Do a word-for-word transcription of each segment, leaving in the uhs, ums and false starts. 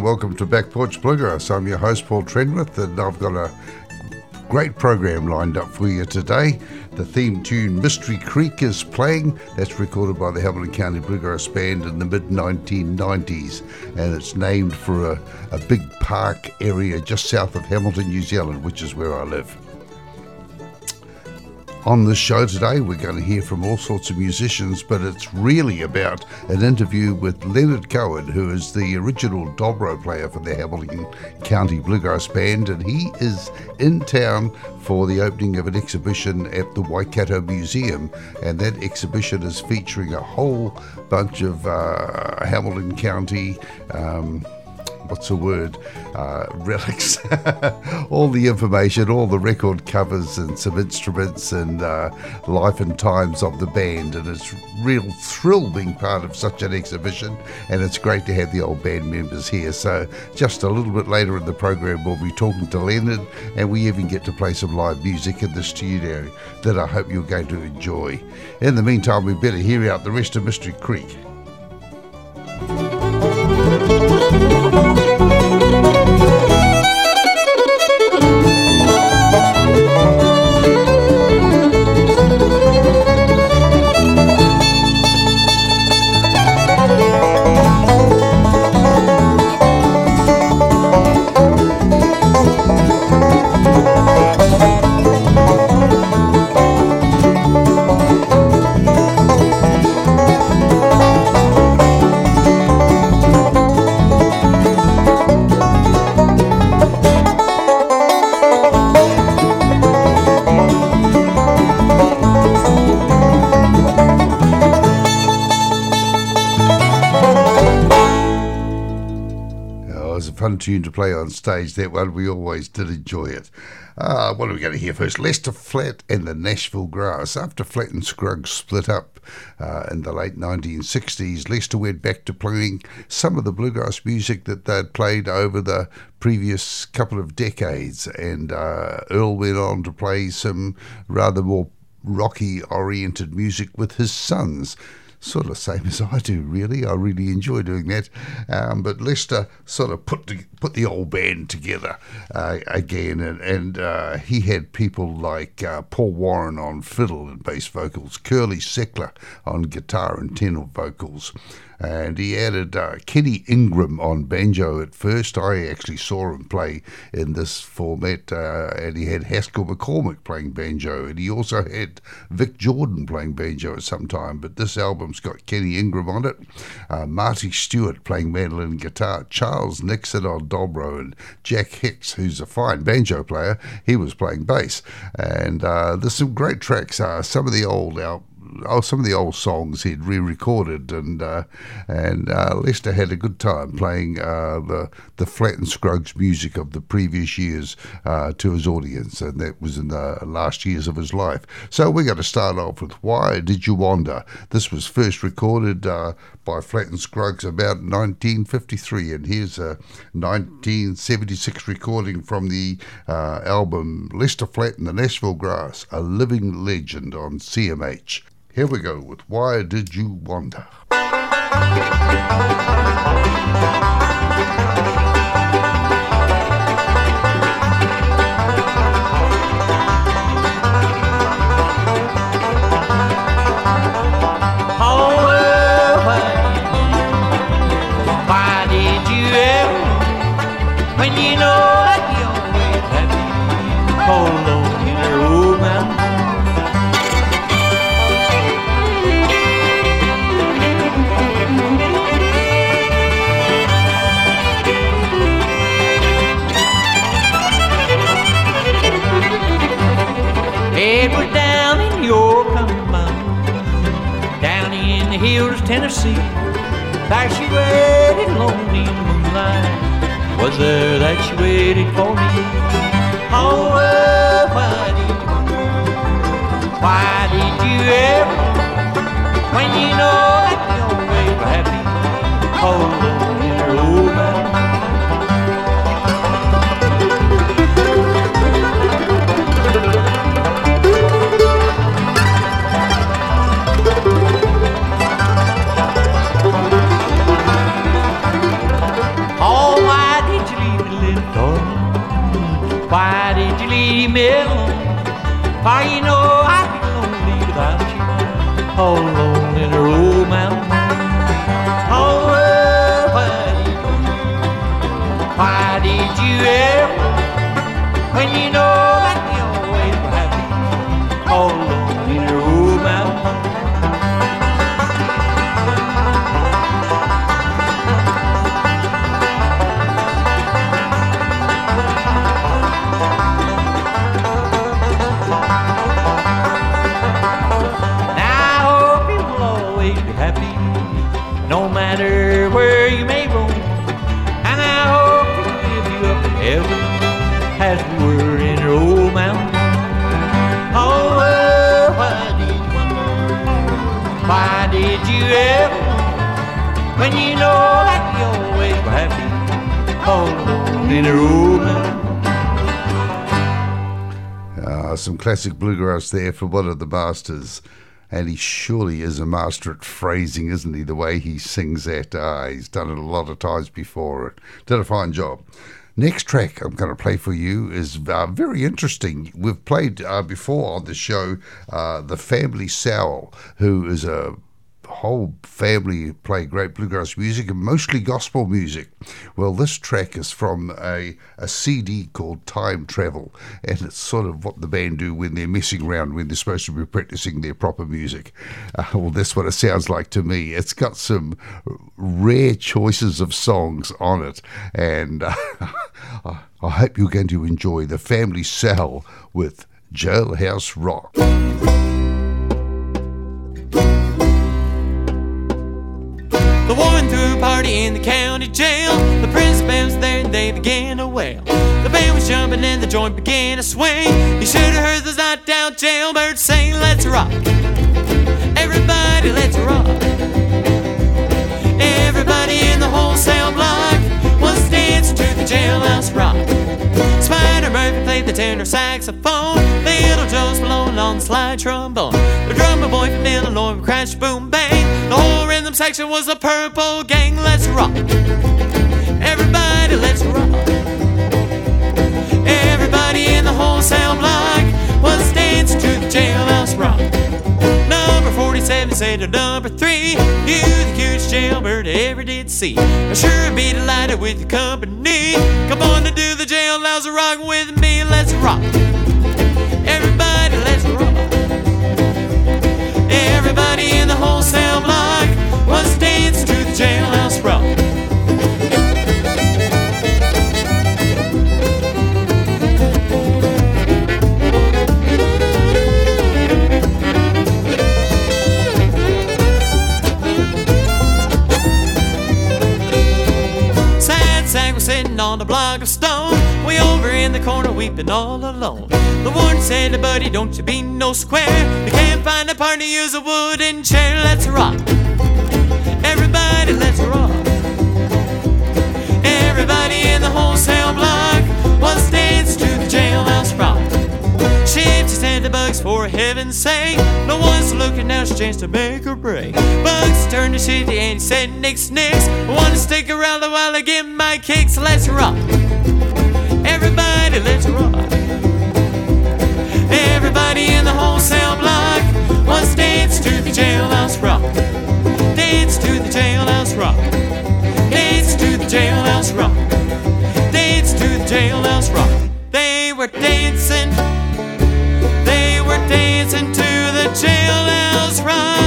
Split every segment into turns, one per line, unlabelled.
welcome to Back Porch Bluegrass. I'm your host, Paul Trenwith, and I've got a great program lined up for you today. The theme tune Mystery Creek is playing. That's recorded by the Hamilton County Bluegrass Band in the mid nineteen nineties, and it's named for a, a big park area just south of Hamilton, New Zealand, which is where I live. On this show today, we're going to hear from all sorts of musicians, but it's really about an interview with Leonard Cohen, who is the original dobro player for the Hamilton County Bluegrass Band, and he is in town for the opening of an exhibition at the Waikato Museum, and that exhibition is featuring a whole bunch of uh, Hamilton County um, what's the word, uh, relics, all the information, all the record covers and some instruments and uh, life and times of the band, and it's real thrill being part of such an exhibition, and it's great to have the old band members here. So just a little bit later in the program we'll be talking to Leonard, and we even get to play some live music in the studio that I hope you're going to enjoy. In the meantime, we better hear out the rest of Mystery Creek. Fun tune to play on stage, that one. We always did enjoy it. Uh, what are we going to hear first? Lester Flatt and the Nashville Grass. After Flatt and Scruggs split up uh, in the late nineteen sixties, Lester went back to playing some of the bluegrass music that they'd played over the previous couple of decades, and uh, Earl went on to play some rather more rocky-oriented music with his sons. Sort of same as I do, really. I really enjoy doing that. Um, but Lester sort of put the, put the old band together uh, again, and, and uh, he had people like uh, Paul Warren on fiddle and bass vocals, Curly Seckler on guitar and tenor vocals. And he added uh, Kenny Ingram on banjo at first. I actually saw him play in this format, uh, and he had Haskell McCormick playing banjo, and he also had Vic Jordan playing banjo at some time, but this album's got Kenny Ingram on it, uh, Marty Stewart playing mandolin and guitar, Charles Nixon on dobro, and Jack Hicks, who's a fine banjo player, he was playing bass. And uh, there's some great tracks. Uh, some of the old albums, Oh, some of the old songs he'd re-recorded, and uh, and uh, Lester had a good time playing uh, the the Flatt and Scruggs music of the previous years uh, to his audience, and that was in the last years of his life. So we're going to start off with Why Did You Wander? This was first recorded uh, by Flatt and Scruggs about nineteen fifty-three, and here's a nineteen seventy-six recording from the uh, album Lester Flatt and the Nashville Grass, A Living Legend on C M H. Here we go with Why Did You Wander?
When you know that you always happy, hold on in a old mountain. It was down in York Mountain, down in the hills, Tennessee. There she waited lonely in the moonlight. Was there that she waited for me? Oh, well, why did you wonder? Why did you ever? When you know that you always were happy, hold on in your old mountain. All my without you, all alone in her old mountain. Oh, well, why did you, why did you ever, when you know that you always were happy, all alone in her old mountain. No matter where you may roam, and I hope to give you up in heaven as we were in her old mountain. Oh, well, why did you wonder? Why did you ever? When you know that you always were happy, all alone in her old mountain.
Uh, some classic bluegrass there from one of the masters. And he surely is a master at phrasing, isn't he? The way he sings that. Uh, he's done it a lot of times before. Did a fine job. Next track I'm going to play for you is uh, very interesting. We've played uh, before on the show uh, The Family Sowell, who is a whole family play great bluegrass music and mostly gospel music. Well, this track is from a, a C D called Time Travel, and it's sort of what the band do when they're messing around, when they're supposed to be practicing their proper music. Uh, well, that's what it sounds like to me. It's got some rare choices of songs on it, and uh, I hope you're going to enjoy The Family Sowell with Jailhouse Rock.
The woman threw a party in the county jail. The principal was there and they began to wail. The band was jumping and the joint began to swing. You should have heard those knocked-out jailbirds sing, let's rock. Everybody, let's rock. Everybody in the wholesale block was dancing to the jailhouse rock. Spider Murphy played the tenor saxophone. Little Joe's blowing on the slide trombone. The drummer boy from Illinois would crash, boom, bang. The whole rhythm section was a purple gang. Let's rock. Everybody, let's rock. Everybody in the wholesale block was dancing to the jailhouse rock. Number forty-seven said to number three, you the cutest jailbird I ever did see. I sure be delighted with your company. Come on to do the jailhouse rock with me. Let's rock. Everybody, let's rock. Everybody in the wholesale block was dancing to the jailhouse rock. Sad sack was sitting on the block of stone, way over in the corner weeping all alone. The warden said to Buddy, don't you be no square. You can't find a partner, use a wooden chair. Let's rock. Everybody, let's rock. Everybody in the wholesale block was dancing to the jailhouse rock. Shifty said to Bugs, for heaven's sake, no one's looking, now's your chance to make or break. Bugs turned to Shifty and he said, nix, nix, I want to stick around a while I get my kicks. Let's rock. Everybody, let's rock. Everybody in the wholesale block was dancing to the jailhouse rock. Dance to the jailhouse rock. Dance to the jailhouse rock. Dance to the jailhouse rock. They were dancing. They were dancing to the jailhouse rock.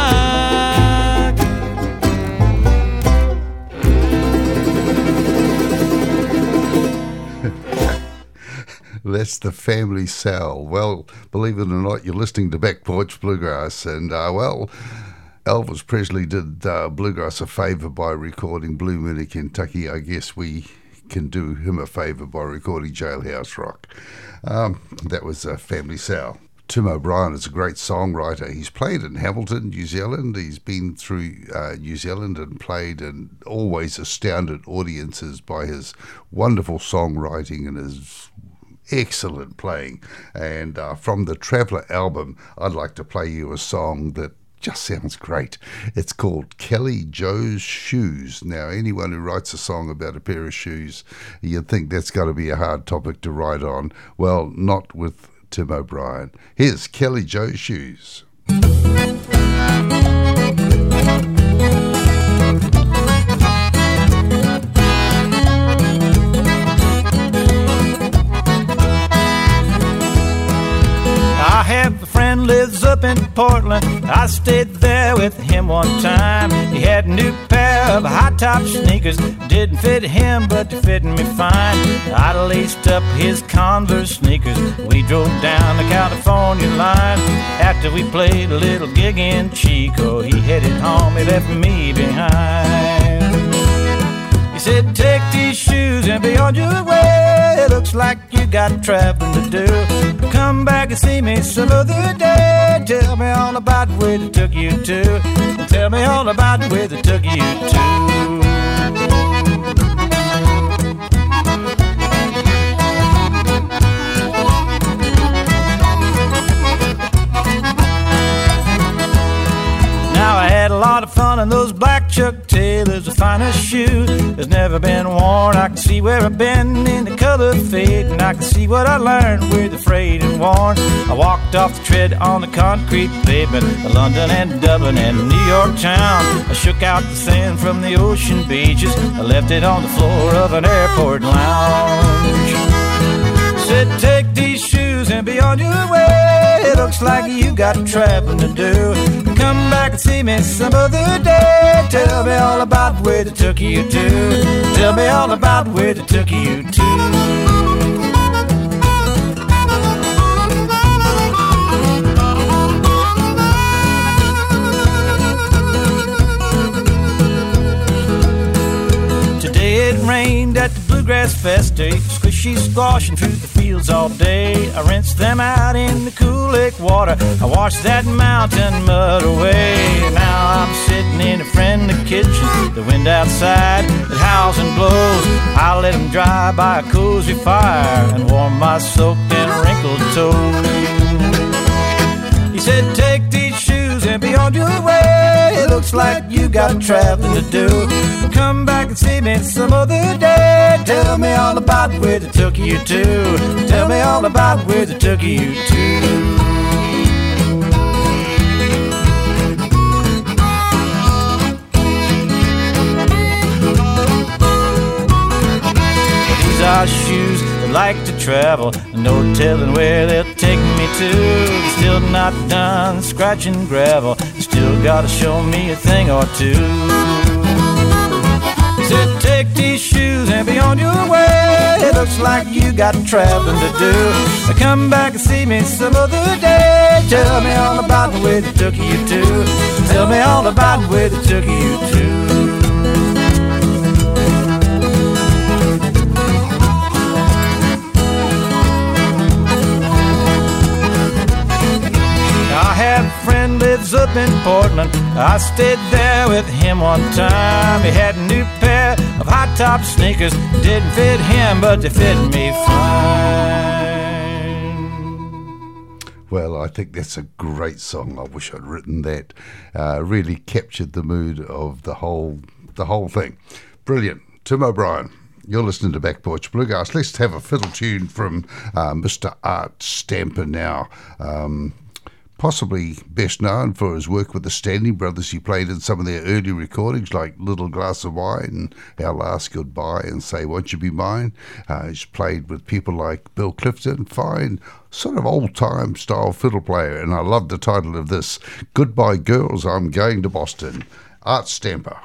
That's The Family Sowell. Well, believe it or not, you're listening to Back Porch Bluegrass, and uh, well, Elvis Presley did uh, bluegrass a favour by recording Blue Moon of Kentucky. I guess we can do him a favour by recording Jailhouse Rock. Um, that was uh, Family Sowell. Tim O'Brien is a great songwriter. He's played in Hamilton, New Zealand. He's been through uh, New Zealand and played and always astounded audiences by his wonderful songwriting and his excellent playing. And uh, from the Traveller album, I'd like to play you a song that just sounds great. It's called Kelly Joe's Shoes. Now, anyone who writes a song about a pair of shoes, you'd think that's got to be a hard topic to write on. Well, not with Tim O'Brien. Here's Kelly Joe's Shoes.
I have a friend lives up in Portland. I stayed there with him one time. He had a new pair of high-top sneakers. Didn't fit him, but they fit me fine. I laced up his Converse sneakers. We drove down the California line. After we played a little gig in Chico, he headed home, he left me behind. He said, take these shoes and be on your way. It looks like you got traveling to do. Come back and see me some other day. Tell me all about where they took you to. Tell me all about where they took you to. Now I had a lot of fun in those black Chuck Taylors, the finest shoe that's never been worn. I can see where I've been in the color fade, and I can see what I learned with the frayed and worn. I walked off the tread on the concrete pavement of London and Dublin and New York town. I shook out the sand from the ocean beaches. I left it on the floor of an airport lounge. Said, take these shoes and be on your way. It looks like you got traveling to do. Come back and see me some other day. Tell me all about where they took you to. Tell me all about where they took you to. Today it rained at the Bluegrass Fest Day. Squishy squashing through the fields all day. I rinsed them out in the cool lake water. I washed that mountain mud away. Now I'm sitting in a friendly kitchen. The wind outside, it howls and blows. I'll let them dry by a cozy fire and warm my soaked and wrinkled toes. He said, take these shoes and be on your way. It looks like you got traveling to do. Come back and see me some other day. Tell me all about where they took you to. Tell me all about where they took you to. These are shoes that like to travel, no telling where they'll take me to. They're still not done scratching gravel. Still gotta show me a thing or two. He said, take these shoes and be on your way. It looks like you got traveling to do. Come back and see me some other day. Tell me all about where they took you to. Tell me all about where they took you to. I have a friend lives up in Portland. I stayed there with him one time. He had a new pair of high-top sneakers. Didn't fit him, but they fit me fine.
Well, I think that's a great song. I wish I'd written that. Uh, really captured the mood of the whole the whole thing. Brilliant. Tim O'Brien, you're listening to Back Porch Bluegrass. Let's have a fiddle tune from uh, Mister Art Stamper now. Um, Possibly best known for his work with the Stanley Brothers. He played in some of their early recordings like Little Glass of Wine and Our Last Goodbye and Say Won't You Be Mine. Uh, he's played with people like Bill Clifton, fine sort of old-time style fiddle player. And I love the title of this, Goodbye Girls, I'm Going to Boston. Art Stamper.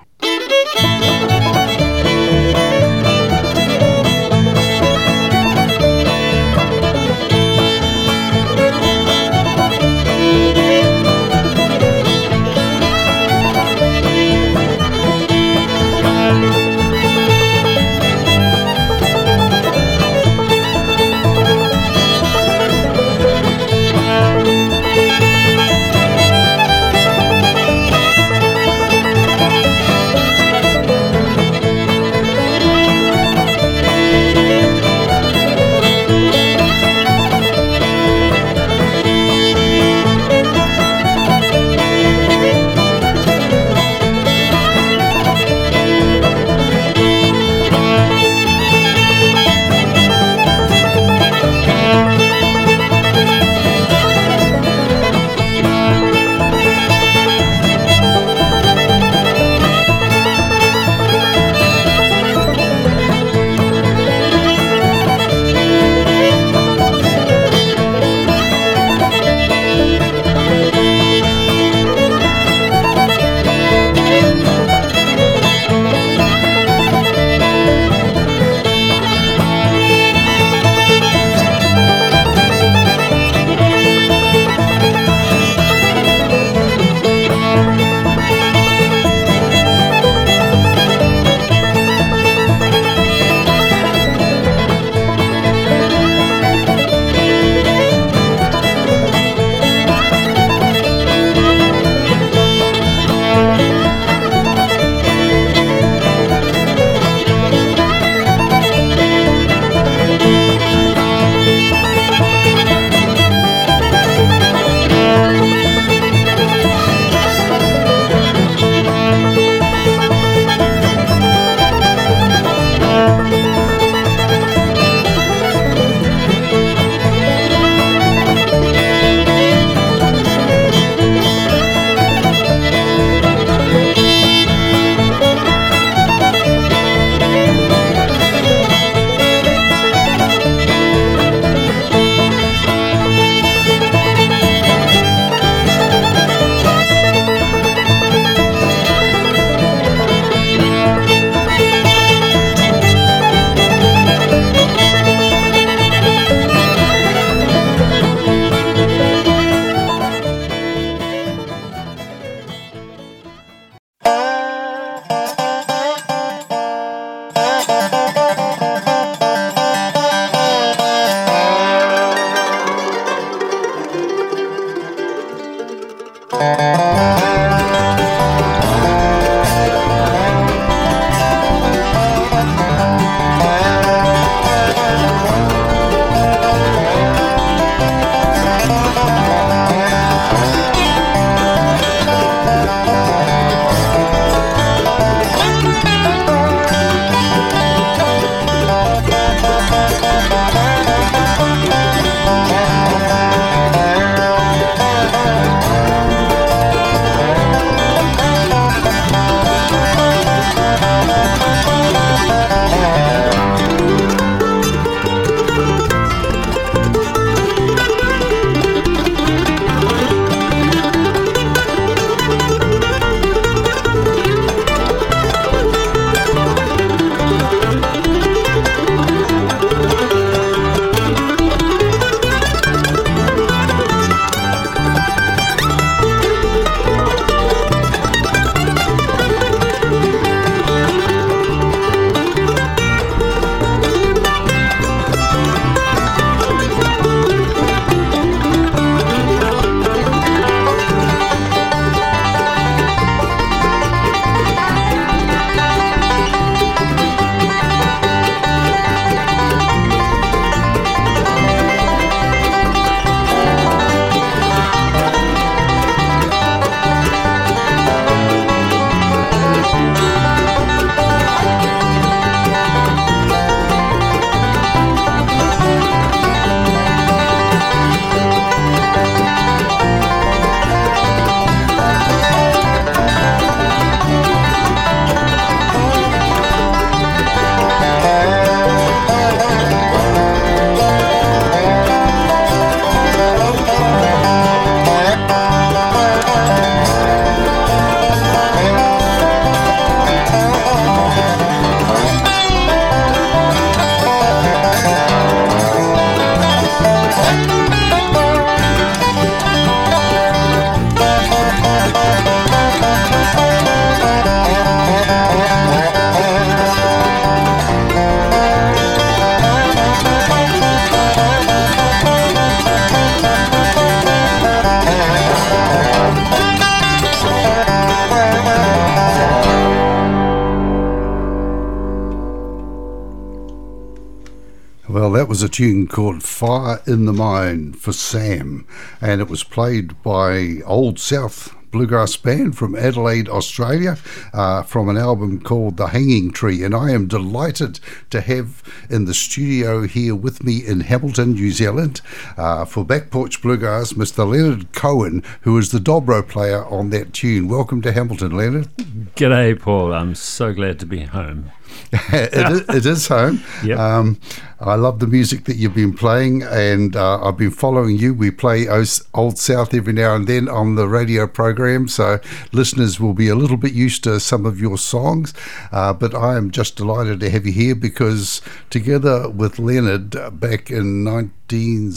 Well, that was a tune called Fire in the Mind for Sam, and it was played by Old South Bluegrass Band from Adelaide, Australia, uh, from an album called The Hanging Tree. And I am delighted to have in the studio here with me in Hamilton, New Zealand, uh, for Back Porch Bluegrass, Mister Leonard Cohen, who is the dobro player on that tune. Welcome to Hamilton, Leonard.
G'day, Paul. I'm so glad to be home.
it, is, it is home.
Yep.
Um, I love the music that you've been playing, and uh, I've been following you. We play Old South every now and then on the radio program, so listeners will be a little bit used to some of your songs. Uh, but I am just delighted to have you here because together with Leonard, uh, back in nineteen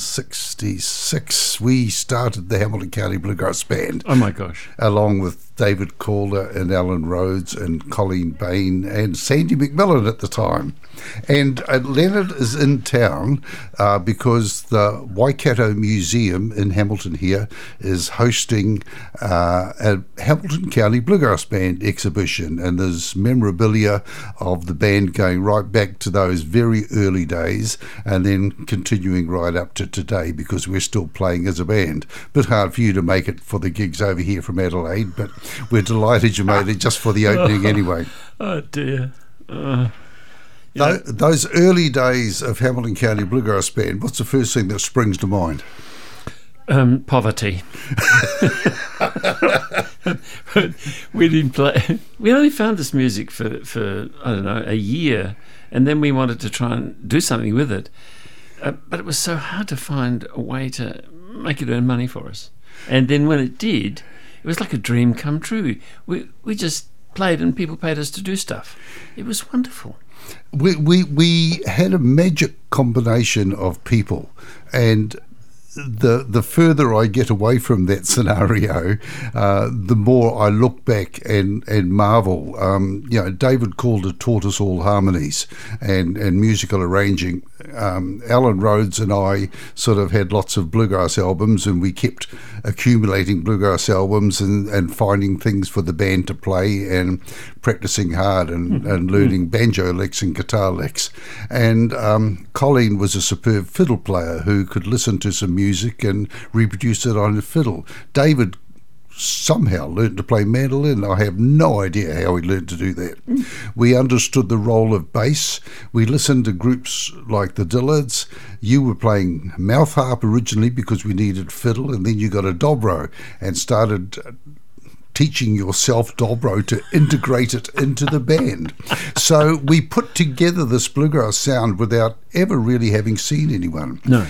sixty-six, we started the Hamilton County Bluegrass Band.
Oh my gosh.
Along with David Calder and Alan Rhodes and Colleen Bain and Sandy McMillan at the time. And uh, Leonard is in town uh, because the Waikato Museum in Hamilton here is hosting uh, a Hamilton County Bluegrass Band exhibition, and there's memorabilia of the band going right back to those very early days and then continuing right up to today because we're still playing as a band. Bit hard for you to make it for the gigs over here from Adelaide, but we're delighted you made it just for the opening anyway.
Oh dear. Uh,
Th- those early days of Hamilton County Bluegrass Band, what's the first thing that springs to mind?
Um, poverty. we didn't play. We only found this music for, for I don't know, a year, and then we wanted to try and do something with it. Uh, but it was so hard to find a way to make it earn money for us. And then when it did, it was like a dream come true. We we just played and people paid us to do stuff. It was wonderful.
We we we had a magic combination of people, and the the further I get away from that scenario, uh, the more I look back and and marvel. Um, you know, David Calder taught us all harmonies and and musical arranging um, Alan Rhodes and I sort of had lots of bluegrass albums, and we kept accumulating bluegrass albums and, and finding things for the band to play and practicing hard and, mm. and learning mm. banjo licks and guitar licks. And um, Colleen was a superb fiddle player who could listen to some music and reproduce it on a fiddle. David somehow learned to play mandolin. I have no idea how he learned to do that. Mm. We understood the role of bass. We listened to groups like the Dillards. You were playing mouth harp originally because we needed fiddle, and then you got a dobro and started teaching yourself dobro to integrate it into the band. So we put together this bluegrass sound without ever really having seen anyone.
No.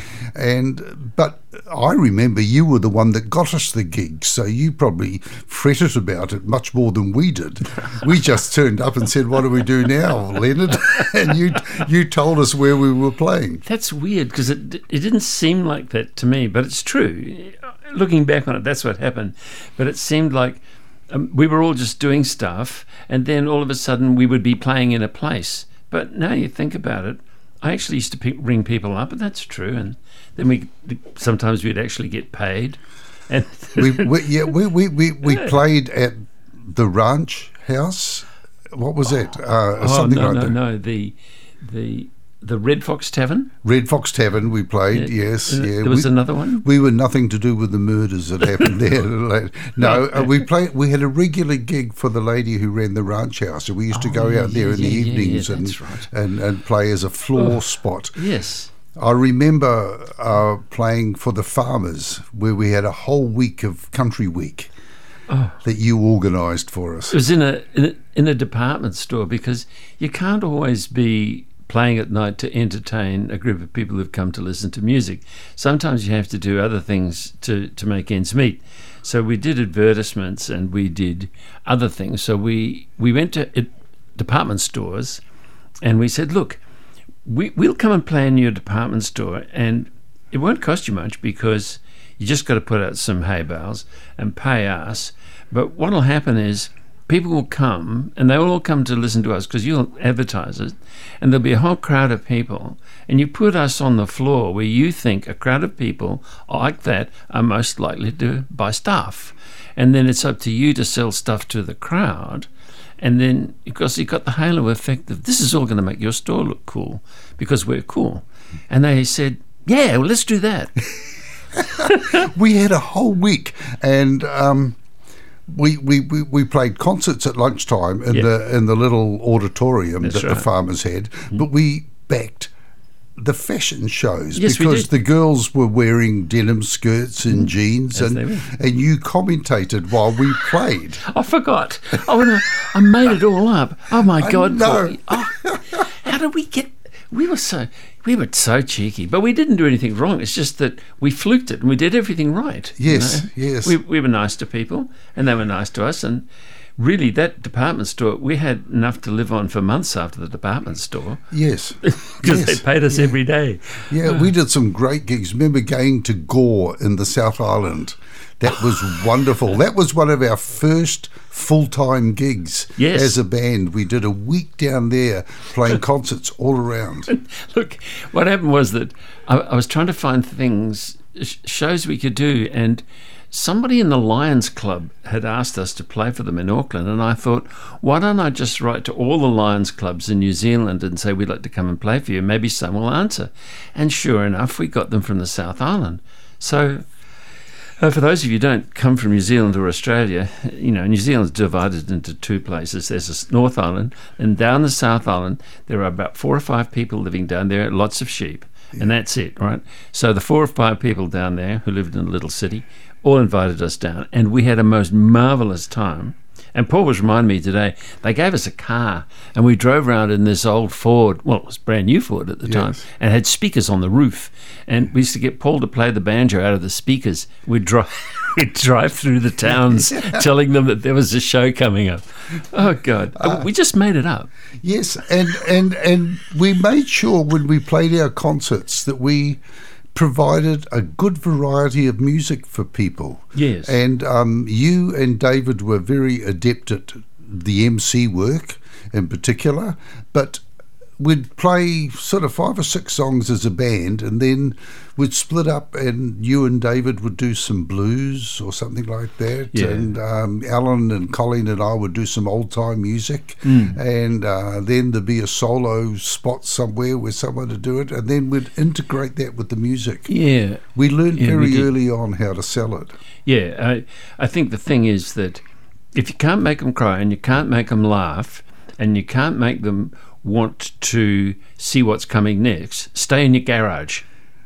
And but I remember you were the one that got us the gigs, so you probably fretted about it much more than we did. We just turned up and said, "What do we do now, Leonard?" And you you told us where we were playing.
That's weird, because it it didn't seem like that to me, but it's true. Looking back on it, that's what happened. But it seemed like um, we were all just doing stuff, and then all of a sudden we would be playing in a place. But now you think about it, I actually used to pick, ring people up, and that's true. And then we sometimes we'd actually get paid. And
we, we yeah we we we, we yeah. played at the Ranch House. What was it? Uh,
oh,
something
no,
like
no,
that.
no, the the the Red Fox Tavern.
Red Fox Tavern. We played.
Yeah.
Yes,
Uh,
yeah.
There was
we,
another one.
We were nothing to do with the murders that happened there. No, uh, we played. We had a regular gig for the lady who ran the Ranch House, and we used to
Oh,
go
yeah,
out there
yeah,
in the
yeah, yeah,
evenings
yeah,
and,
that's right.
and and play as a floor
Oh.
spot.
Yes.
I remember uh, playing for the Farmers, where we had a whole week of Country Week
Oh.
that you organised for us.
It was in a, in a in a department store, because you can't always be playing at night to entertain a group of people who've come to listen to music. Sometimes you have to do other things to, to make ends meet. So we did advertisements and we did other things. So we, we went to it, department stores, and we said, look, we, we'll come and play in your department store, and it won't cost you much, because you just got to put out some hay bales and pay us. But what will happen is people will come, and they will all come to listen to us because you'll advertise it, and there'll be a whole crowd of people, and you put us on the floor where you think a crowd of people like that are most likely to buy stuff. And then it's up to you to sell stuff to the crowd. And then, because you've got the halo effect of, this is all going to make your store look cool because we're cool. And they said, yeah, well, let's do that.
We had a whole week, and um, we, we, we, we played concerts at lunchtime in
Yep.
the in the little auditorium
That's
that the
right.
Farmers had, mm. but we backed the fashion shows,
Yes, we
because
did.
the girls were wearing denim skirts and jeans,
As
and
they were.
and you commentated while we played.
I forgot. Oh, no, I made it all up. Oh, my
I
God.
know.
Corey. Oh, how did we get... We were so we were so cheeky, but we didn't do anything wrong. It's just that we fluked it and we did everything right. you
Yes,
know?
yes.
We, we were nice to people, and they were nice to us. And really, that department store, we had enough to live on for months after the department store,
Yes,
because
yes.
they paid us every day.
Yeah, we did some great gigs. Remember going to Gore in the South Island? That was wonderful. That was one of our first full-time gigs
Yes.
as a band. We did a week down there playing concerts all around.
Look, what happened was that I, I was trying to find things, sh- shows we could do, and somebody in the Lions Club had asked us to play for them in Auckland, and I thought, why don't I just write to all the Lions Clubs in New Zealand and say, we'd like to come and play for you. Maybe some will answer. And sure enough, we got them from the South Island. So... Uh, for those of you who don't come from New Zealand or Australia, you know, New Zealand's divided into two places. There's a North Island, and down the South Island, there are about four or five people living down there, lots of sheep, yeah. and that's it, right? So the four or five people down there who lived in a little city all invited us down, and we had a most marvellous time. And Paul was reminding me today, they gave us a car, and we drove around in this old Ford, well, it was a brand new Ford at the time,
Yes.
and had speakers on the roof. And we used to get Paul to play the banjo out of the speakers. We'd drive, we'd drive through the towns telling them that there was a show coming up. Oh, God.
Uh,
we just made it up.
Yes, and, and, and we made sure when we played our concerts that we provided a good variety of music for people.
Yes.
And um, you and David were very adept at the M C work in particular, but we'd play sort of five or six songs as a band, and then we'd split up, and you and David would do some blues or something like that,
Yeah.
and um, Alan and Colleen and I would do some old time music,
Mm.
and uh, then there'd be a solo spot somewhere where someone would do it, and then we'd integrate that with the music.
Yeah.
We learned
Yeah, we
very
did.
early on how to sell it.
Yeah, I, I think the thing is that if you can't make them cry and you can't make them laugh and you can't make them want to see what's coming next, stay in your garage.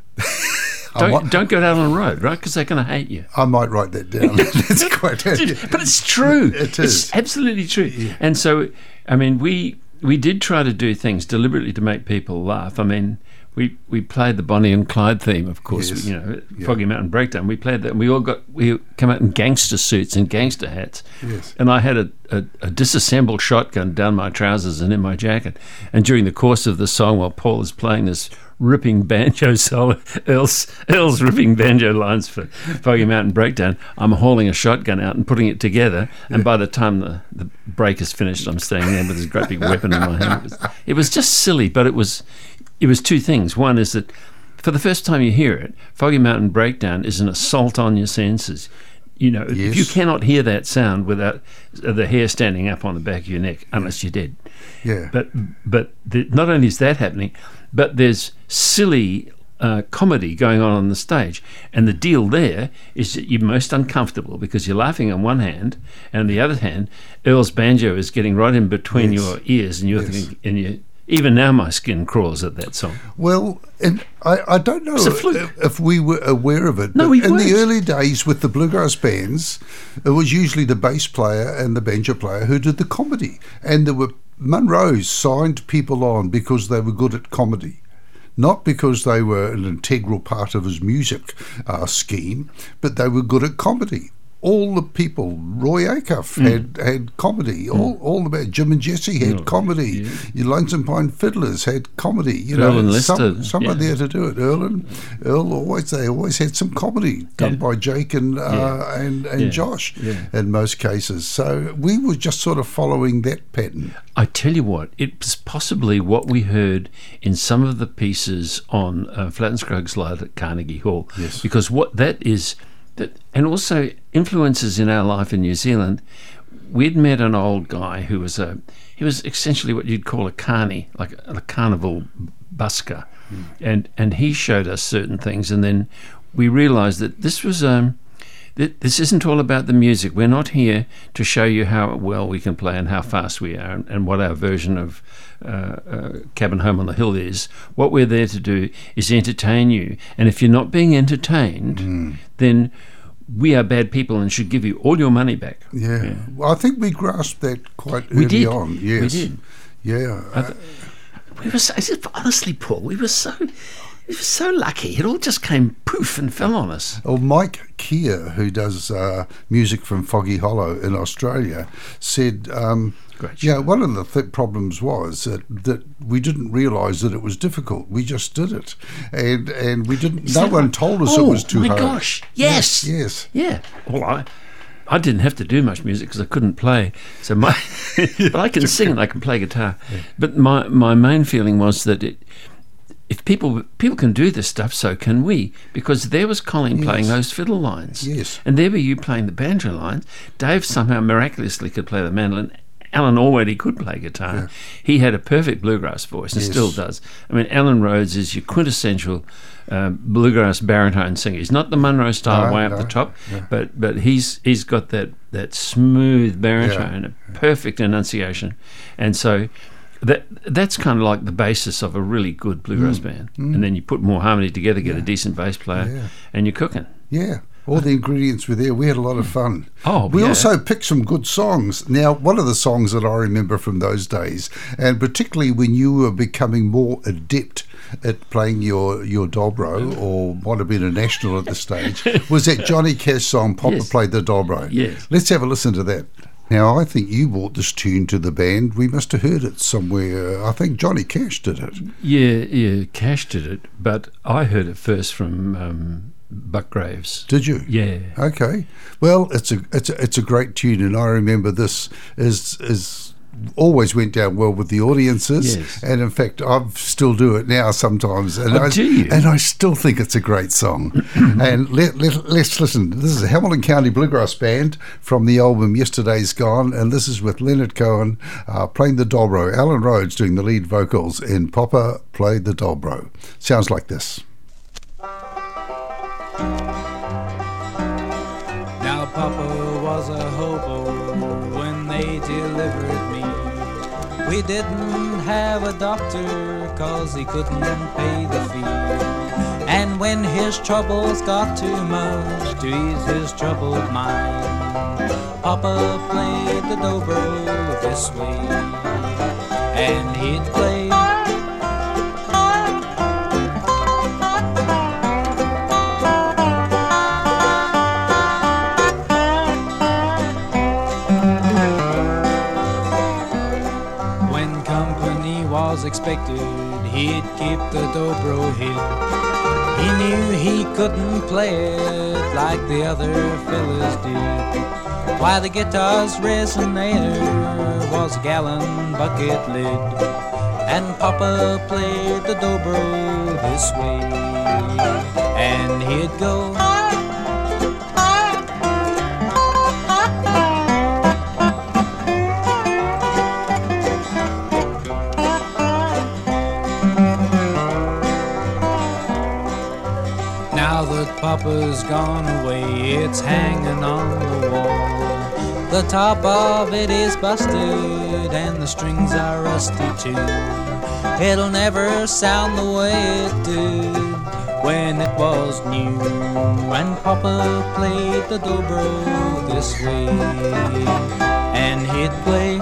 I
Don't,
might-
don't go out on the road, right? Because they're going to hate you.
I might write that down. That's quite.
But it's true.
It
It's
is.
absolutely true. And so, I mean, we we did try to do things deliberately to make people laugh. I mean, we, we played the Bonnie and Clyde theme, of course.
Yes.
You know,
Yeah.
Foggy Mountain Breakdown. We played that, and we all got we came out in gangster suits and gangster hats.
Yes.
And I had a, a, a disassembled shotgun down my trousers and in my jacket. And during the course of the song, while Paul is playing this ripping banjo solo, Earl's, Earl's ripping banjo lines for Foggy Mountain Breakdown, I'm hauling a shotgun out and putting it together, and by the time the, the break is finished, I'm standing there with this great big weapon in my hand. It was, it was just silly, but it was it was two things. One is that for the first time you hear it, Foggy Mountain Breakdown is an assault on your senses. You know,
Yes.
if you cannot hear that sound without the hair standing up on the back of your neck, unless you're dead.
Yeah.
But but the, not only is that happening, but there's silly uh, comedy going on on the stage, and the deal there is that you're most uncomfortable because you're laughing on one hand, and on the other hand, Earl's banjo is getting right in between
Yes.
your ears, and you're
Yes.
thinking, and you even now my skin crawls at that song.
Well, and I, I don't know
It's a fluke.
if, if we were aware of it.
No,
but
we
in
weren't.
the early days with the bluegrass bands, it was usually the bass player and the banjo player who did the comedy, and there were Munros signed people on because they were good at comedy. Not because they were an integral part of his music uh, scheme, but they were good at comedy. All the people, Roy Acuff
Mm.
had, had comedy. All all the Jim and Jesse had
Oh,
comedy.
yeah.
Your Lonesome Pine Fiddlers had comedy. You
Earl
know,
and
some,
Lester,
someone
yeah.
there to do it. Earl and Earl always they always had some comedy done
Yeah.
by Jake and uh,
Yeah.
and and
Yeah.
Josh
Yeah.
in most cases. So we were just sort of following that pattern.
I tell you what, it was possibly what we heard in some of the pieces on uh, Flatt and Scruggs Live at Carnegie Hall.
Yes.
Because what that is, that, and also influences in our life in New Zealand. We'd met an old guy who was a, he was essentially what you'd call a carny, like a, a carnival busker,
Mm.
and and he showed us certain things, and then we realised that this was um. th- This isn't all about the music. We're not here to show you how well we can play and how fast we are and, and what our version of uh, uh, Cabin Home on the Hill is. What we're there to do is entertain you. And if you're not being entertained, then we are bad people and should give you all your money back.
Yeah. Well, I think we grasped that quite
We
early
did.
on.
We
Yes.
did.
Yeah.
I- We were so, honestly, Paul, we were so, we were so lucky. It all just came poof and fell on us.
Well, Mike Keir, who does uh, music from Foggy Hollow in Australia, said, um,
Great
yeah,
show.
one of the th- problems was that, that we didn't realise that it was difficult. We just did it, and and we didn't.
Is
no
that
one
right?
told us
oh,
it was too
my
hard.
gosh! Yes,
Yes.
yeah. Well, I, I didn't have to do much music because I couldn't play. So my, but I can sing and I can play guitar. But my my main feeling was that it, if people people can do this stuff, so can we. Because there was Colin playing
Yes.
those fiddle lines,
Yes.
and there were you playing the banjo lines. Dave somehow miraculously could play the mandolin. Alan Allworthy could play guitar. He had a perfect bluegrass voice and
Yes.
still does. I mean, Alan Rhodes is your quintessential uh, bluegrass baritone singer. He's not the Monroe style
No,
way up
no,
the top,
yeah.
but but he's he's got that that smooth baritone, a perfect enunciation, and so that that's kind of like the basis of a really good bluegrass band. And then you put more harmony together, get a decent bass player,
Mm. Yeah.
and you're cooking.
Yeah. All the ingredients were there. We had a lot of fun.
Oh,
we
yeah.
also picked some good songs. Now, one of the songs that I remember from those days, and particularly when you were becoming more adept at playing your, your dobro, or might have been a national at the stage, was that Johnny Cash song, Papa
Yes.
Played the Dobro.
Yes.
Let's have a listen to that. Now, I think you brought this tune to the band. We must have heard it somewhere. I think Johnny Cash did it.
Yeah, yeah, Cash did it, but I heard it first from um, Buck Graves.
Did you?
Yeah.
Okay. Well, it's a it's a, it's a great tune, and I remember this as as always went down well with the audiences,
Yes.
and in fact, I still do it now sometimes. And
Oh,
I,
do you?
And I still think it's a great song. And let, let, let's listen. This is a Hamilton County Bluegrass Band from the album Yesterday's Gone, and this is with Leonard Cohen uh, playing the dobro, Alan Rhodes doing the lead vocals, and Papa played the dobro. Sounds like this.
Now Papa was a hobo when they delivered me. We didn't have a doctor cause he couldn't pay the fee. And when his troubles got too much to ease his troubled mind, Papa played the dobro this way, and he'd play expected, he'd keep the dobro hid. He knew he couldn't play it like the other fellas did. Why, the guitar's resonator was a gallon bucket lid, and Papa played the dobro this way, and he'd go. Papa's gone away, it's hanging on the wall. The top of it is busted and the strings are rusty too. It'll never sound the way it did when it was new. And Papa played the dobro this way, and he'd play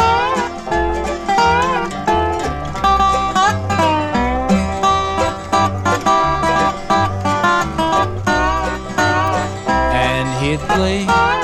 play.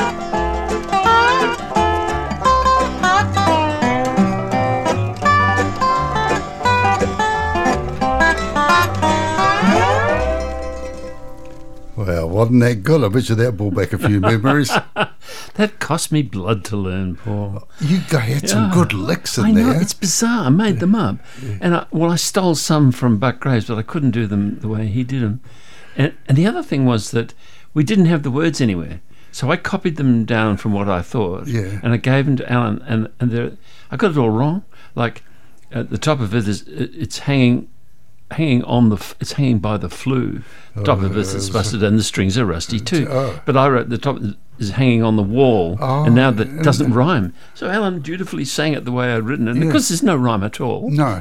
Well, wasn't that good? I bet you that brought back a few memories.
That cost me blood to learn, Paul.
You had some
Yeah.
good licks in
I know,
there.
it's bizarre. I made them up. And I, well, I stole some from Buck Graves, but I couldn't do them the way he did them. And, and the other thing was that we didn't have the words anywhere. So I copied them down from what I thought,
Yeah.
and I gave them to Alan, and, and they're- I got it all wrong. Like, at the top of it is, it- it's hanging hanging on the, f- it's hanging by the flue. The top of it is busted, and the strings are rusty too.
Oh.
But I wrote the top is hanging on the wall,
Oh,
and now that doesn't rhyme. So Alan dutifully sang it the way I'd written it, and
Yeah.
because there's no rhyme at all.
No,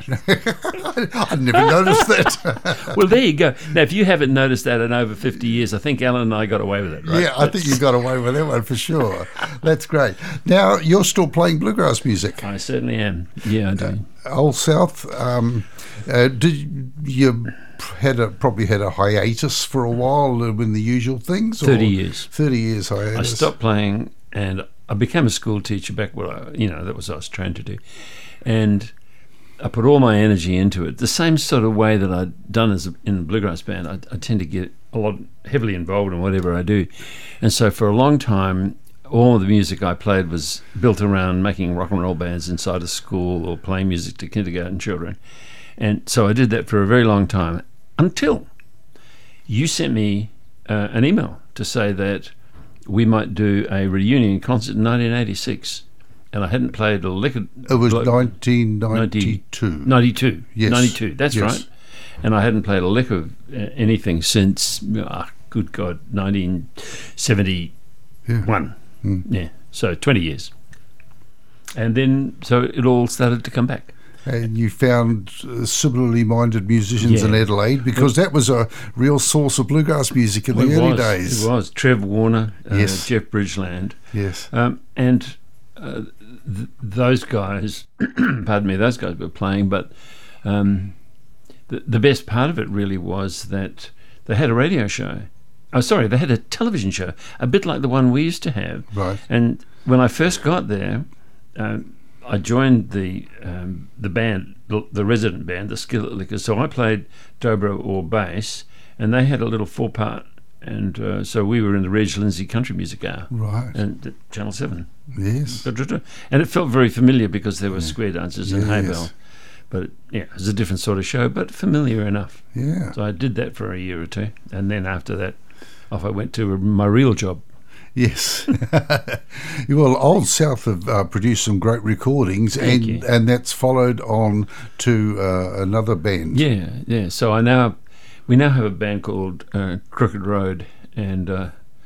I never noticed that.
Well, there you go. Now, if you haven't noticed that in over fifty years, I think Alan and I got away with it, right?
Yeah, I think you got away with that one for sure. That's great. Now, you're still playing bluegrass music.
I certainly am. Yeah, I do.
Old South, um, uh, did you had a, probably had a hiatus for a while in the usual things? or-
thirty years.
thirty years hiatus.
I stopped playing, and I became a school teacher back when I, you know, that was what I was trained to do. And I put all my energy into it. The same sort of way that I'd done as a, in the bluegrass band, I, I tend to get a lot heavily involved in whatever I do. And so for a long time, all of the music I played was built around making rock and roll bands inside a school or playing music to kindergarten children. And so I did that for a very long time until you sent me uh, an email to say that we might do a reunion concert in nineteen eighty-six. And I hadn't played a lick of...
It was
like-
nineteen ninety-two.
ninety-two.
Yes.
ninety-two, that's
Yes.
right. And I hadn't played a lick of uh, anything since, ah, good God, nineteen seventy-one.
Yeah.
Yeah, so twenty years. And then, so it all started to come back.
And you found uh, similarly minded musicians
Yeah.
in Adelaide, because that was a real source of bluegrass music in the
It
early
was,
days.
It was. Trev Warner, uh,
Yes.
Jeff Bridgeland.
Yes.
Um, and uh, th- those guys, pardon me, those guys were playing, but um, the, the best part of it really was that they had a radio show. Oh, sorry, they had a television show, a bit like the one we used to have.
Right.
And when I first got there, um, I joined the um, the band, the, the resident band, the Skillet Lickers. So I played dobro or bass, and they had a little four-part and uh, so we were in the Reg Lindsay Country Music Hour,
Right.
and at Channel Seven.
Yes.
And it felt very familiar because there were square dancers and
Yes.
hay bell. But yeah, it was a different sort of show, but familiar enough.
Yeah.
So I did that for a year or two, and then after that, off I went to my real job.
Yes. Well, Old South have uh, produced some great recordings,
Thank
and
you.
and that's followed on to uh, another band.
Yeah, yeah. So I now, we now have a band called uh, Crooked Road, and uh,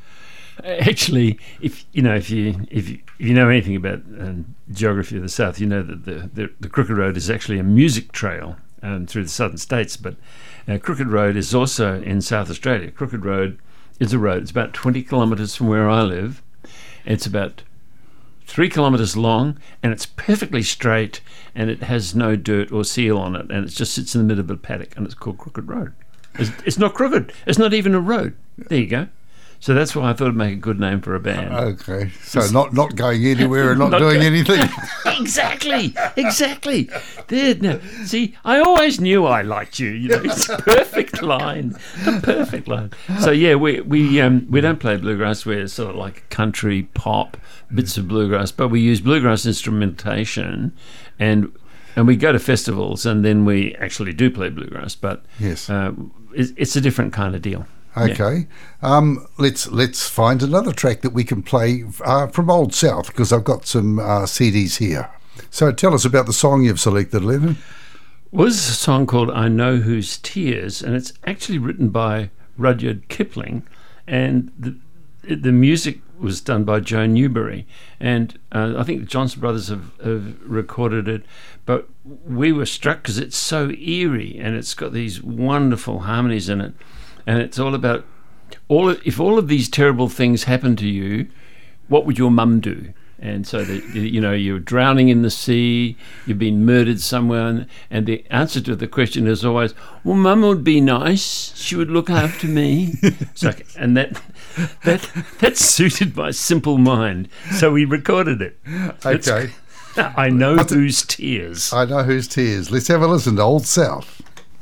actually, if you know, if you if you, if you know anything about um, geography of the South, you know that the, the the Crooked Road is actually a music trail um, through the southern states. But uh, Crooked Road is also in South Australia. Crooked Road is a road. It's about twenty kilometres from where I live. It's about three kilometres long, and it's perfectly straight, and it has no dirt or seal on it, and it just sits in the middle of a paddock, and it's called Crooked Road. It's, it's not crooked. It's not even a road. There you go. So that's why I thought it'd make a good name for a band.
Okay. So not not going anywhere and not,
Not
doing
go-
anything.
Exactly, exactly. There, now, see, I always knew I liked you. You know, it's a perfect line, a perfect line. So yeah, we we um, we don't play bluegrass. We're sort of like country pop, bits of bluegrass, but we use bluegrass instrumentation, and and we go to festivals, and then we actually do play bluegrass. But
Yes.
uh, it's, it's a different kind of deal.
Okay, um, let's let's find another track that we can play uh, from Old South, because I've got some uh, C Ds here. So tell us about the song you've selected, Lennon.
Was a song called "I Know Whose Tears," and it's actually written by Rudyard Kipling, and the the music was done by Joe Newberry, and uh, I think the Johnson Brothers have, have recorded it. But we were struck because it's so eerie, and it's got these wonderful harmonies in it. And it's all about all. Of, if all of these terrible things happen to you, what would your mum do? And so, the, you know, you're drowning in the sea, you've been murdered somewhere, and, and the answer to the question is always, well, mum would be nice. She would look after me. So, and that that that suited my simple mind. So we recorded it. It's-
Okay,
I know whose tears.
I Know Whose Tears. Let's have a listen to Old South.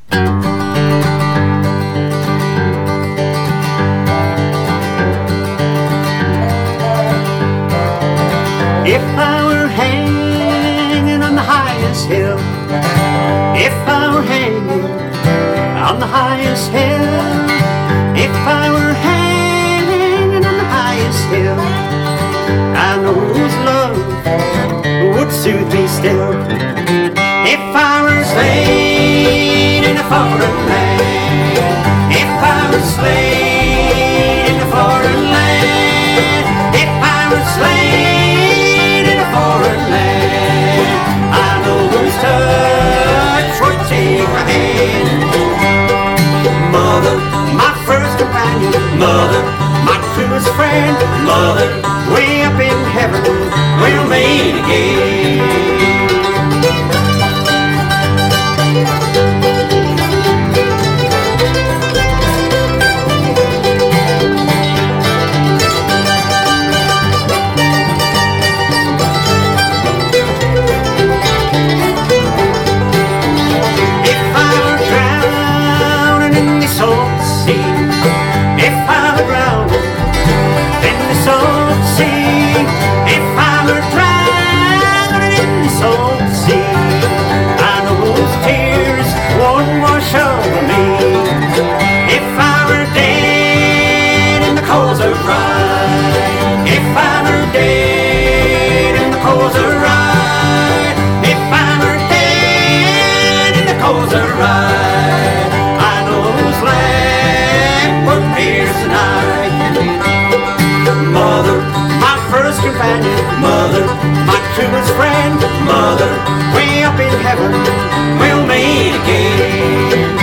If I were hanging on the highest hill, if I were hanging on the highest hill, if I were hanging on the highest hill, I know whose love would soothe me still. If I were slain in a foreign land, if I were slain in a foreign land, if I were slain foreign land, I know whose touch would take my hand. Mother, my first companion, mother, my truest friend, mother, way up in heaven, we'll meet again. Mother, my truest friend, mother, way up in heaven, we'll meet again.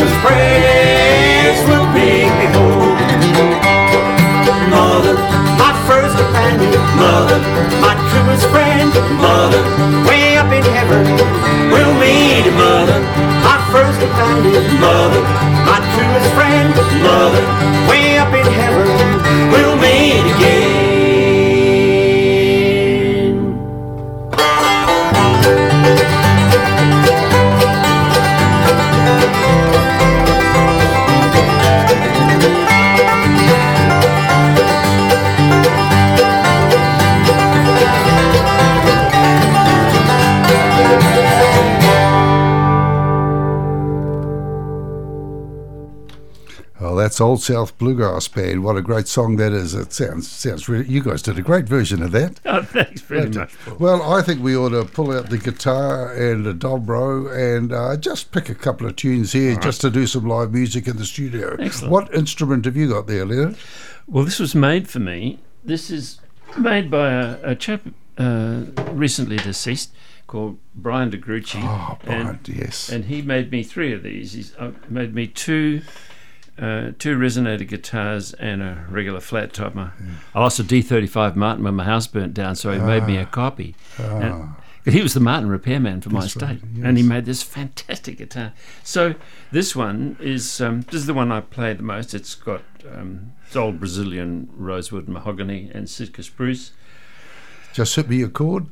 Christmas presents will bring me home. Mother, my first companion. Mother, my truest friend. Mother, way up in heaven, we'll meet. Mother, my first companion. Mother, my truest friend. Mother, way up in heaven, we'll meet again.
That's Old South Bluegrass Band. What a great song that is. It sounds sounds really. You guys did a great version of that.
Oh, thanks very
And,
much, Paul.
Well, I think we ought to pull out the guitar and the dobro and uh, just pick a couple of tunes here
right.
just to do some live music in the studio.
Excellent.
What instrument have you got there, Leonard?
Well, this was made for me. This is made by a, a chap uh, recently deceased called Brian DeGrucci.
Oh, Brian,
and,
yes.
And he made me three of these. He's uh, made me two uh, two resonator guitars and a regular flat top. My,
yeah.
I lost a D thirty-five Martin when my house burnt down, so he ah. made me a copy.
Ah.
And, he was the Martin repairman for my
That's
estate,
right, yes.
and he made this fantastic guitar. So this one is um, this is the one I play the most. It's got um, it's old Brazilian rosewood mahogany and Sitka spruce.
Just hit me a chord.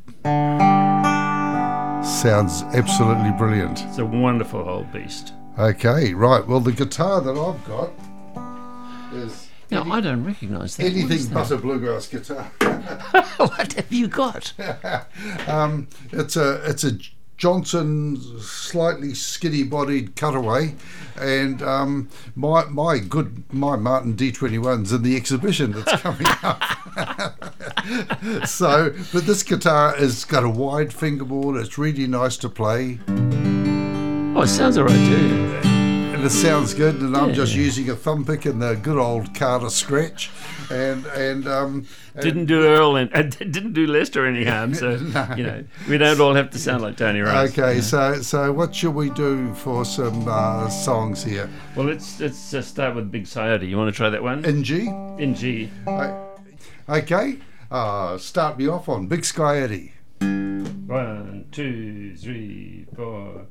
Sounds absolutely brilliant.
It's a wonderful old beast.
Okay, right. Well, the guitar that I've got is
Now,
any,
I don't recognise that.
anything
that?
but a bluegrass guitar.
What have you got?
um, it's a it's a Johnson slightly skinny-bodied cutaway, and um, my my good my Martin D twenty-one's in the exhibition that's coming up. So, but this guitar has got a wide fingerboard. It's really nice to play.
Oh, it sounds all right too.
And it sounds good, and I'm
Yeah.
just using a thumb pick and the good old Carter scratch, and and um, and
Didn't do Earl and uh, didn't do Lester any harm, so
No.
you know we don't all have to sound like Tony Rice.
Okay,
Yeah.
so so what should we do for some uh, songs here?
Well, let's let's uh, start with Big Coyote. You want to try that one?
In G?
In G.
Okay, uh, start me off on Big Coyote.
One, two, three, four.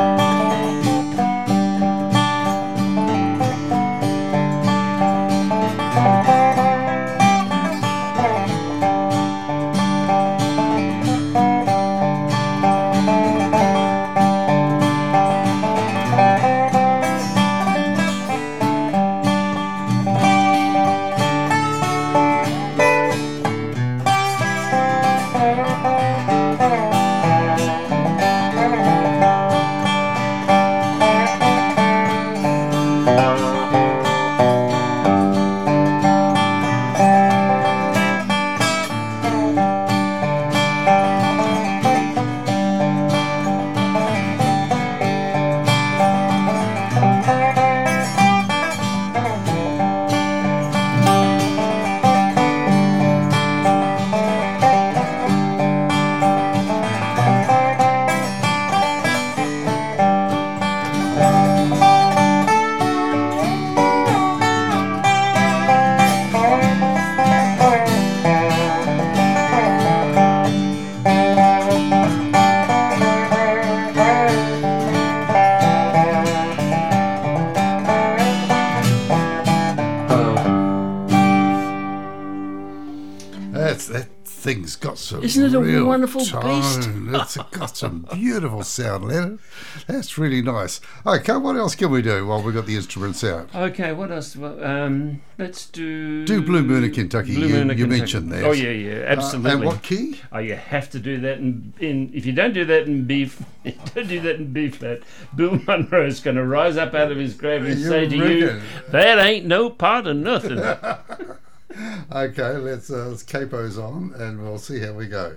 That's that thing's got some.
Isn't it a
real
wonderful
tone.
beast?
It's got some beautiful sound, Leonard. That's really nice. Okay, what else can we do while we've got the instruments out?
Okay, what else? Well, um, let's do.
Do Blue Moon of Kentucky.
Blue
You-
Moon of
you
Kentucky.
mentioned that.
Oh yeah, yeah, absolutely.
Uh, and what key?
Oh, you have to do that in, in if you don't do that in B, don't do that in B flat. Bill Monroe's going to rise up out of his grave and
You
say to you,
reckon?
"That ain't no part of nothing."
Okay, let's uh, let's capos on and we'll see how we go.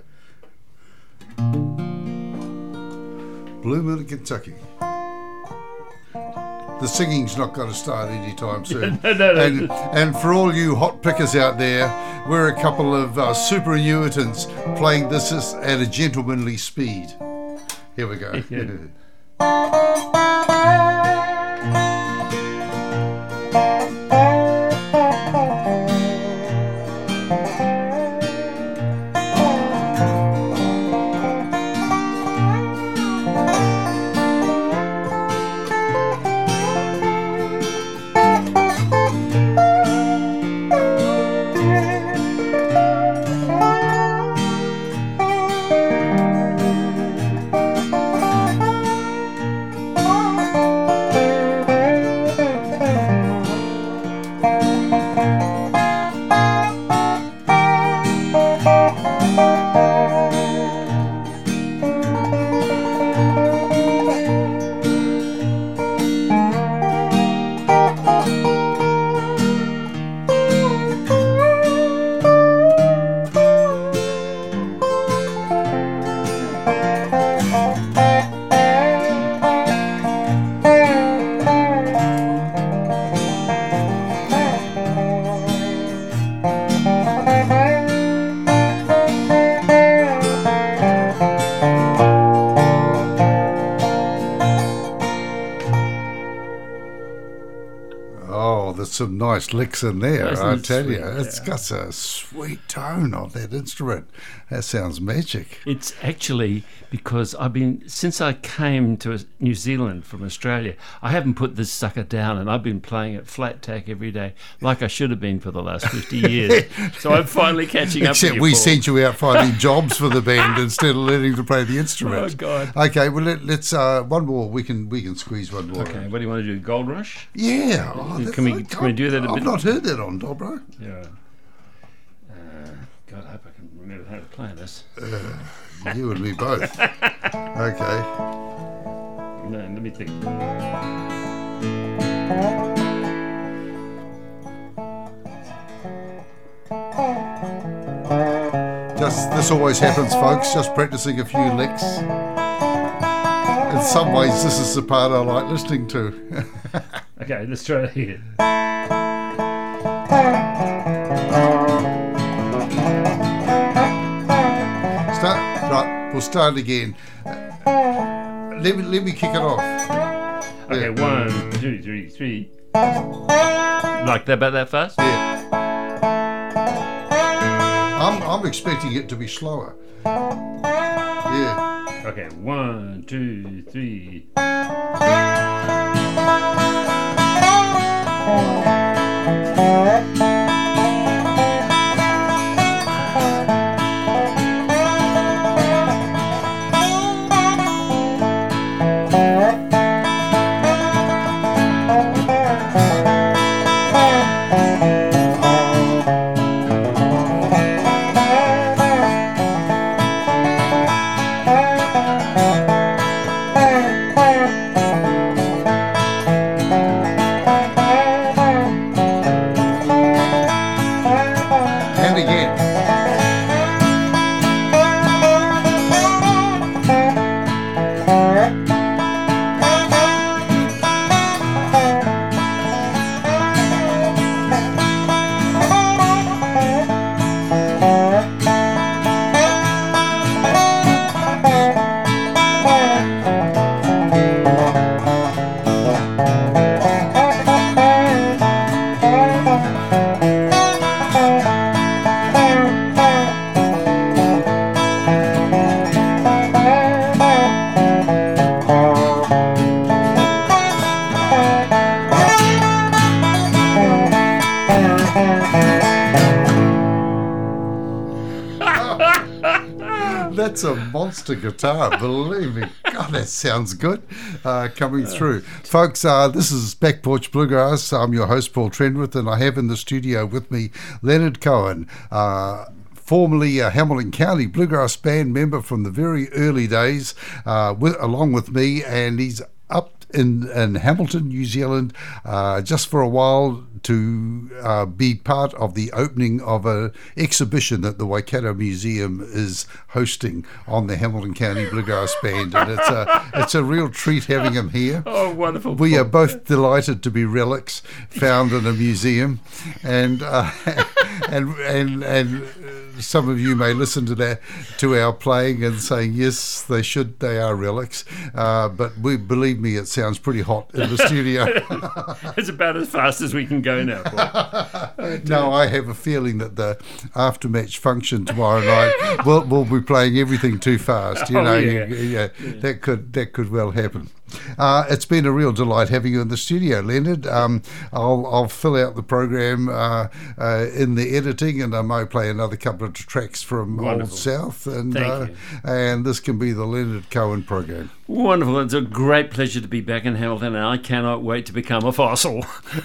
Blue Moon of Kentucky. The singing's not going to start anytime soon.
No, no, no.
And, and for all you hot pickers out there, we're a couple of uh, superannuitants playing this is at a gentlemanly speed. Here we go.
Yeah.
Some nice licks in there,
Isn't
I
it
tell
sweet?
you. It's
Yeah.
got a sweet tone on that instrument. That sounds magic.
It's actually because I've been, since I came to New Zealand from Australia, I haven't put this sucker down, and I've been playing it flat tack every day, like I should have been for the last fifty years. So I'm finally catching up.
Except
with you,
we
Paul.
sent you out finding jobs for the band instead of learning to play the
Oh
instrument.
God.
Okay, well let, let's uh, one more. We can we can squeeze one more.
Okay, what do you want to do? Gold Rush?
Yeah. Oh, that-
Can we-
I
can we do that a
I've
bit?
not heard that on Dobro.
Yeah. Uh, God, I hope I can remember how to play this.
You and me both. Okay.
No, let me think.
Just this always happens, folks. Just practicing a few licks. In some ways, this is the part I like listening to.
Okay, let's try it here.
Start right. We'll start again. Let me let me kick it off.
Okay,
Yeah.
one, two, three, three. Like that, about that fast?
Yeah. I'm I'm expecting it to be slower. Yeah.
Okay, one, two, three.
And again. That's a monster guitar, believe me. God, that sounds good uh, coming through. Folks, uh, this is Back Porch Bluegrass. I'm your host, Paul Trenwith, and I have in the studio with me Leonard Cohen, uh, formerly a Hamilton County Bluegrass Band member from the very early days, uh, with, along with me, and he's up in, in Hamilton, New Zealand, uh, just for a while to uh, be part of the opening of an exhibition that the Waikato Museum is hosting on the Hamilton County Bluegrass Band, and it's a it's a real treat having him here.
Oh, wonderful.
We are both delighted to be relics found in a museum, and uh, and and and some of you may listen to that, to our playing and saying, yes, they should, they are relics. Uh, but we believe me, it sounds pretty hot in the studio.
It's about as fast as we can go now, Paul.
No, I have a feeling that the after-match function tomorrow night will will be playing everything too fast. You
Oh,
know,
yeah.
you- yeah, that could that could well happen. Uh, it's been a real delight having you in the studio, Leonard. Um, I'll I'll fill out the program uh, uh, in the editing, and I might play another couple of tracks from
Wonderful.
Old South, and
Thank
uh,
you.
and this can be the Leonard Cohen program.
Wonderful. It's a great pleasure to be back in Hamilton, and I cannot wait to become a fossil.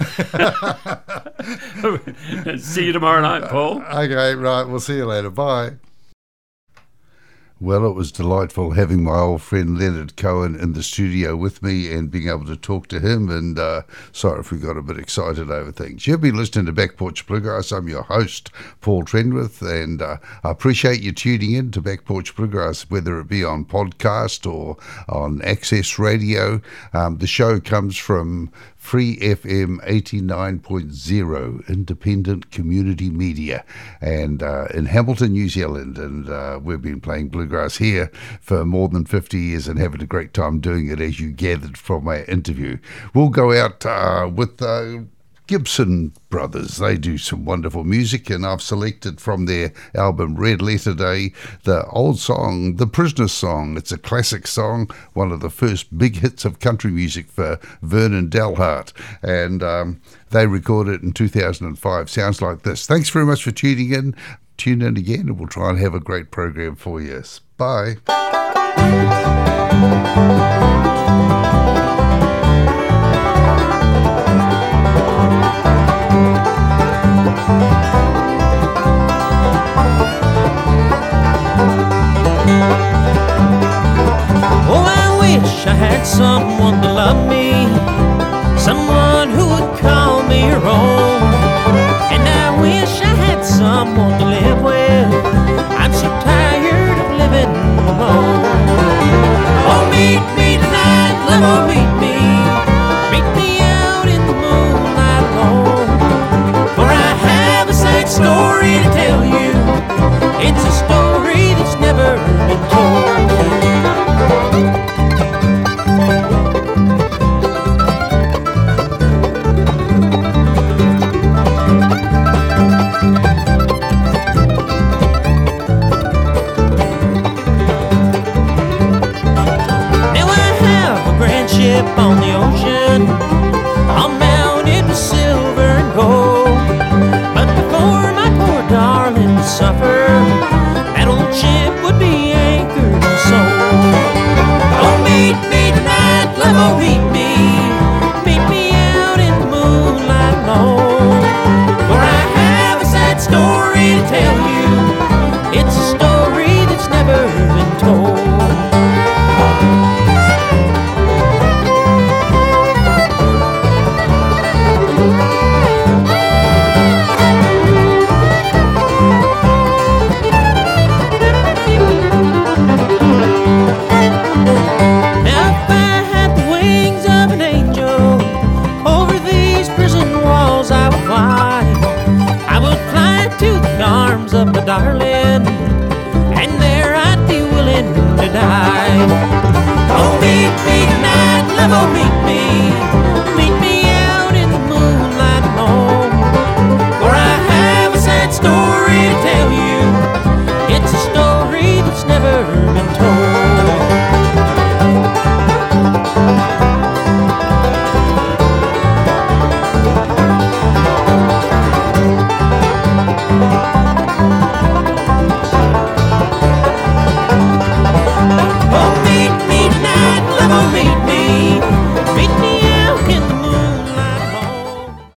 See you tomorrow night, Paul.
Okay, right. We'll see you later. Bye. Well, it was delightful having my old friend Leonard Cohen in the studio with me and being able to talk to him. And uh, sorry if we got a bit excited over things. You've been listening to Back Porch Bluegrass. I'm your host, Paul Trenwith, and uh, I appreciate you tuning in to Back Porch Bluegrass, whether it be on podcast or on Access Radio. Um, the show comes from Free F M eighty-nine point zero, independent community media, and uh, in Hamilton, New Zealand. And uh, we've been playing bluegrass here for more than fifty years and having a great time doing it, as you gathered from our interview. We'll go out uh, with uh, Gibson Brothers. They do some wonderful music, and I've selected from their album Red Letter Day the old song, The Prisoner Song. It's a classic song, one of the first big hits of country music for Vernon Dalhart, and um, they recorded it in two thousand five. Sounds like this. Thanks very much for tuning in. Tune in again, and we'll try and have a great program for you. Bye.
Oh, I wish I had someone to love me, someone who would call me her own. And I wish I had someone to live with. I'm so tired of living alone. Oh, meet me tonight, love, oh, meet me. Meet me out in the moonlight alone. For I have a sad story to tell you. It's a story that's never been told. On the ocean, all mounted with silver and gold. But before my poor darling would suffer, that old ship would be anchored and sold. Oh, meet me tonight, love, oh, meet me. Meet me out in the moonlight alone. For I have a sad story to tell you. It's a story that's never been told. Arms of my darling, and there I'd be willing to die. Oh, meet me tonight, love, oh, meet me.